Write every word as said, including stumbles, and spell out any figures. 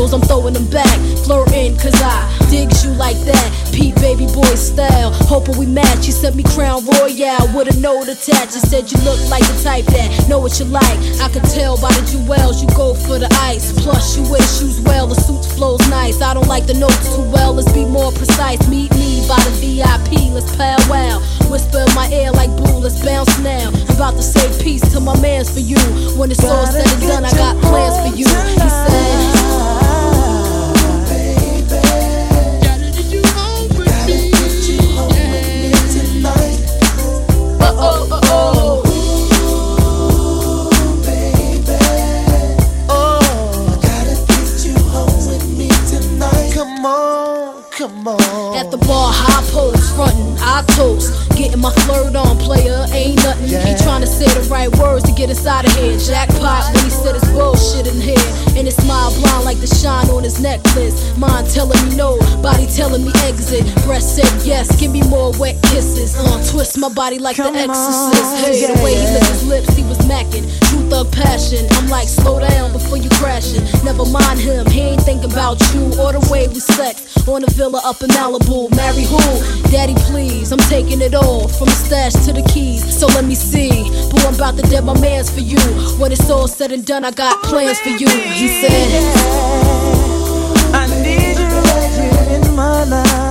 clothes, I'm throwing them back. Flirting, cause I digs you like that. Pete baby boy style, hoping we match. You sent me Crown Royale with a note attached. You said you look like the type that know what you like. I could tell by the jewels, you go for the ice. Plus you wear shoes well, the suit flows nice. I don't like the notes too well, let's be more precise. Meet me by the V I P, let's powwow. Whisper in my ear like boo, let's bounce now. I'm about to say peace to my mans for you. When it's all said and done, I got plans for you. He said, at the bar, high post, frontin', I toast. Getting my flirt on, player, ain't nothing. Yeah. He tryna say the right words to get us out of here. Jackpot when he said his bullshit in here. And his smile blind like the shine on his necklace. Mind telling me no, body telling me exit. Breast said yes, give me more wet kisses. Uh, twist my body like Come the exorcist. On, hey, yeah. The way he licked his lips, he was macking. True thug passion, I'm like slow down before you crashing. Never mind him, he ain't thinking about you or the way we sex. On a villa up in Malibu, marry who? Daddy please, I'm taking it all. From the stash to the keys, so let me see. Boo, I'm about to dead my mans for you. When it's all said and done, I got plans for you. He said, I need you right here in my life.